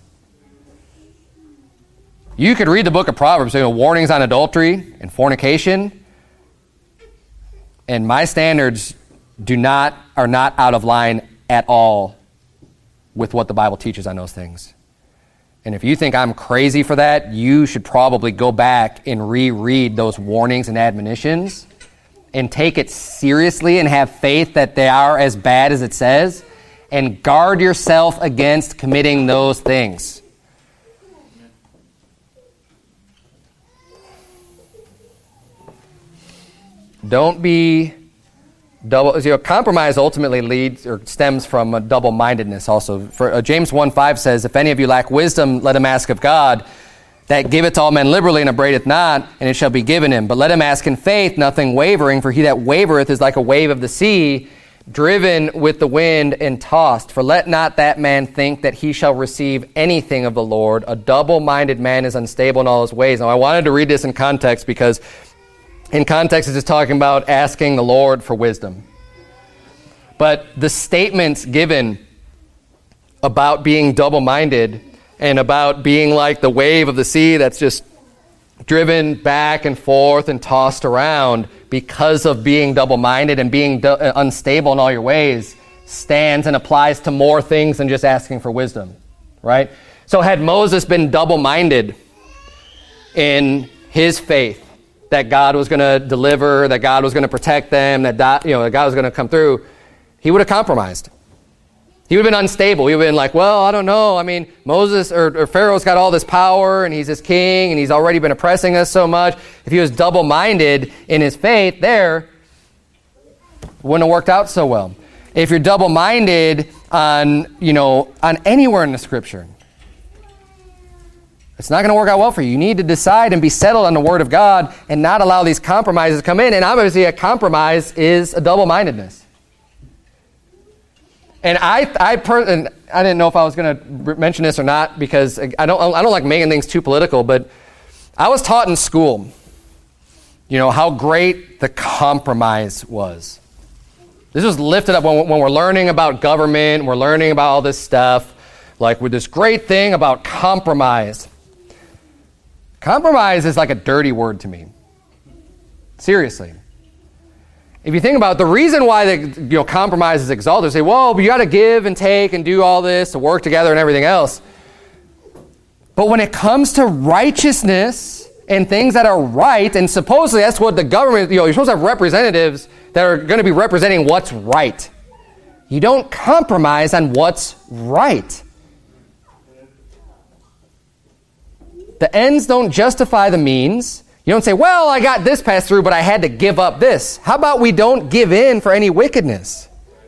S1: You could read the book of Proverbs, you know, warnings on adultery and fornication. And my standards do not are not out of line at all with what the Bible teaches on those things. And if you think I'm crazy for that, you should probably go back and reread those warnings and admonitions and take it seriously and have faith that they are as bad as it says, and guard yourself against committing those things. Don't be double. You know, compromise ultimately leads or stems from a double-mindedness also. For, uh, James one five says, if any of you lack wisdom, let him ask of God, that giveth to all men liberally and upbraideth not, and it shall be given him. But let him ask in faith, nothing wavering, for he that wavereth is like a wave of the sea, driven with the wind and tossed. For let not that man think that he shall receive anything of the Lord. A double-minded man is unstable in all his ways. Now, I wanted to read this in context because in context it's just talking about asking the Lord for wisdom. But the statements given about being double-minded and about being like the wave of the sea that's just driven back and forth and tossed around because of being double-minded and being du- unstable in all your ways, stands and applies to more things than just asking for wisdom, right? So had Moses been double-minded in his faith that God was going to deliver, that God was going to protect them, that God, you know, that God was going to come through, he would have compromised. He would have been unstable. He would have been like, well, I don't know. I mean, Moses or, or Pharaoh's got all this power and he's this king and he's already been oppressing us so much. If he was double-minded in his faith there, it wouldn't have worked out so well. If you're double-minded on, you know, on anywhere in the Scripture, it's not going to work out well for you. You need to decide and be settled on the Word of God and not allow these compromises to come in. And obviously a compromise is a double-mindedness. And I, I, per, and I didn't know if I was going to mention this or not because I don't, I don't like making things too political. But I was taught in school, you know, how great the compromise was. This was lifted up when, when we're learning about government, we're learning about all this stuff, like with this great thing about compromise. Compromise is like a dirty word to me. Seriously. If you think about it, the reason why the you know compromise is exalted, say, well, you got to give and take and do all this to work together and everything else. But when it comes to righteousness and things that are right, and supposedly that's what the government, you know, you're supposed to have representatives that are going to be representing what's right. You don't compromise on what's right. The ends don't justify the means. You don't say, well, I got this passed through, but I had to give up this. How about we don't give in for any wickedness?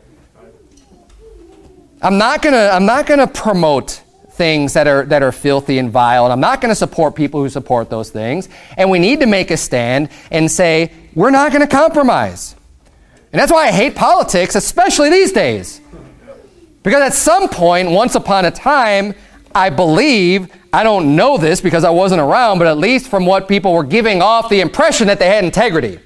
S1: I'm not gonna, I'm not gonna promote things that are that are filthy and vile, and I'm not gonna support people who support those things. And we need to make a stand and say, we're not gonna compromise. And that's why I hate politics, especially these days. Because at some point, once upon a time, I believe, I don't know this because I wasn't around, but at least from what people were giving off the impression that they had integrity.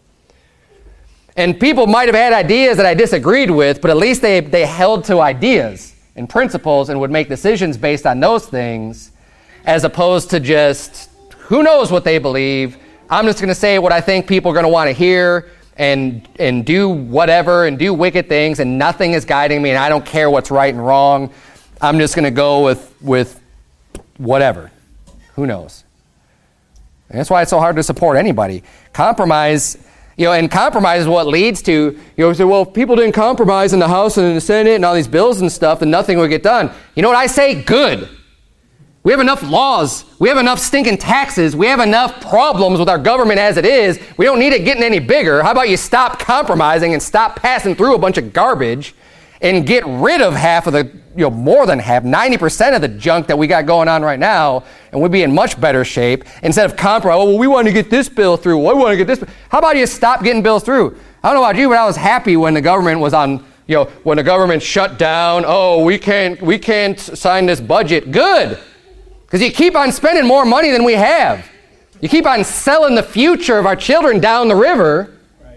S1: And people might have had ideas that I disagreed with, but at least they, they held to ideas and principles and would make decisions based on those things, as opposed to just, who knows what they believe. I'm just going to say what I think people are going to want to hear and and do whatever and do wicked things, and nothing is guiding me, and I don't care what's right and wrong. I'm just going to go with, with whatever. Who knows? And that's why it's so hard to support anybody. Compromise, you know, and compromise is what leads to, you know, say, well, if people didn't compromise in the House and in the Senate and all these bills and stuff, then nothing would get done. You know what I say? Good. We have enough laws. We have enough stinking taxes. We have enough problems with our government as it is. We don't need it getting any bigger. How about you stop compromising and stop passing through a bunch of garbage and get rid of half of the, you know, more than half, ninety percent of the junk that we got going on right now, and we'd be in much better shape instead of compromise. Oh, well, we want to get this bill through. Well, we want to get this bill. How about you stop getting bills through? I don't know about you, but I was happy when the government was on, you know, when the government shut down. Oh, we can't, we can't sign this budget. Good. Because you keep on spending more money than we have. You keep on selling the future of our children down the river,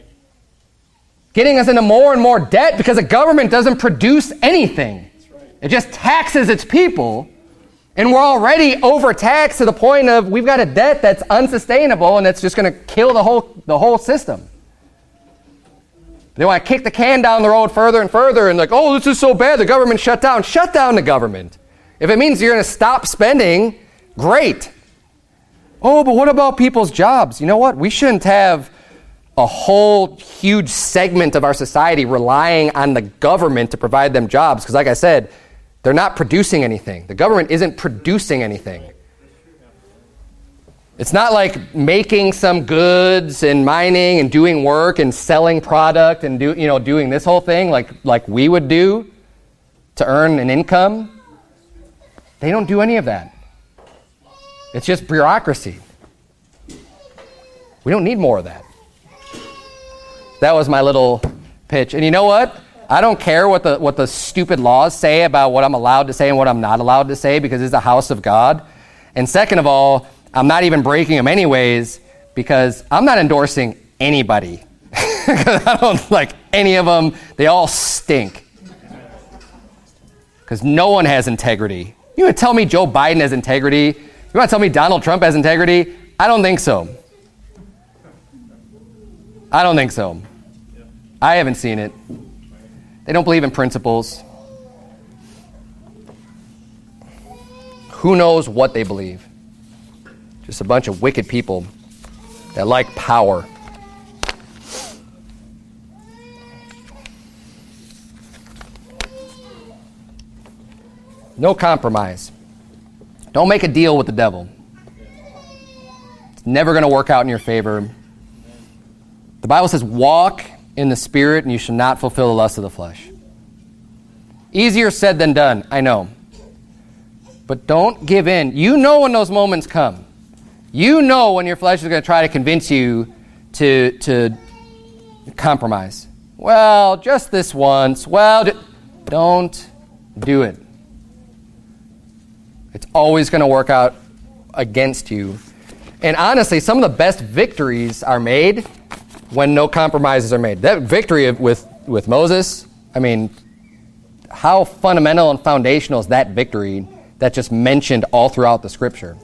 S1: getting us into more and more debt because the government doesn't produce anything. It just taxes its people, and we're already overtaxed to the point of we've got a debt that's unsustainable and that's just going to kill the whole the whole system. They want to kick the can down the road further and further and like, oh, this is so bad, the government shut down. Shut down the government. If it means you're going to stop spending, great. Oh, but what about people's jobs? You know what? We shouldn't have a whole huge segment of our society relying on the government to provide them jobs. Because like I said, they're not producing anything. The government isn't producing anything. It's not like making some goods and mining and doing work and selling product and do you know doing this whole thing like, like we would do to earn an income. They don't do any of that. It's just bureaucracy. We don't need more of that. That was my little pitch. And you know what? I don't care what the what the stupid laws say about what I'm allowed to say and what I'm not allowed to say, because it's the house of God. And second of all, I'm not even breaking them anyways, because I'm not endorsing anybody. I don't like any of them. They all stink. Because no one has integrity. You want to tell me Joe Biden has integrity? You want to tell me Donald Trump has integrity? I don't think so. I don't think so. I haven't seen it. They don't believe in principles. Who knows what they believe? Just a bunch of wicked people that like power. No compromise. Don't make a deal with the devil. It's never going to work out in your favor. The Bible says, walk in the Spirit, and you shall not fulfill the lust of the flesh. Easier said than done, I know. But don't give in. You know when those moments come. You know when your flesh is going to try to convince you to, to compromise. Well, just this once. Well, Don't do it. It's always going to work out against you. And honestly, some of the best victories are made when no compromises are made. That victory with, with Moses, I mean, how fundamental and foundational is that victory that's just mentioned all throughout the Scripture?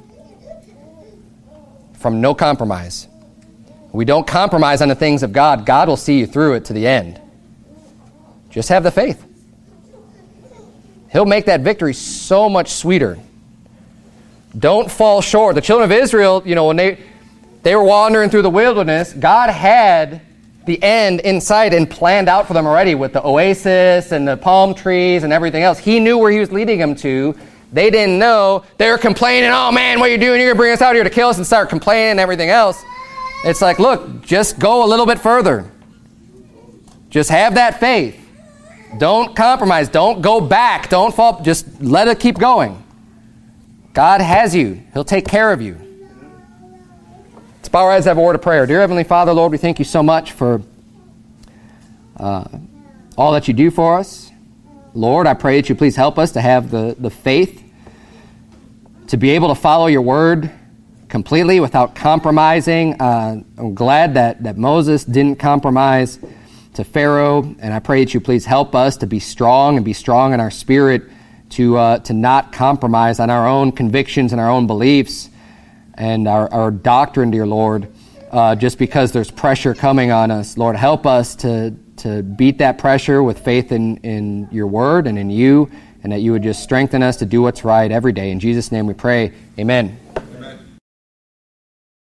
S1: From no compromise. We don't compromise on the things of God. God will see you through it to the end. Just have the faith. He'll make that victory so much sweeter. Don't fall short. The children of Israel, you know, when they they were wandering through the wilderness, God had the end in sight and planned out for them already with the oasis and the palm trees and everything else. He knew where he was leading them to. They didn't know. They were complaining, oh man, what are you doing? You're going to bring us out here to kill us, and start complaining and everything else. It's like, look, just go a little bit further. Just have that faith. Don't compromise. Don't go back. Don't fall. Just let it keep going. God has you. He'll take care of you. Let's bow our heads and have a word of prayer. Dear Heavenly Father, Lord, we thank you so much for uh, all that you do for us. Lord, I pray that you please help us to have the, the faith to be able to follow your word completely without compromising. Uh, I'm glad that, that Moses didn't compromise to Pharaoh, and I pray that you please help us to be strong and be strong in our spirit to uh, to not compromise on our own convictions and our own beliefs and our, our doctrine, dear Lord, uh, just because there's pressure coming on us. Lord, help us to to beat that pressure with faith in, in your word and in you, and that you would just strengthen us to do what's right every day. In Jesus' name we pray, amen.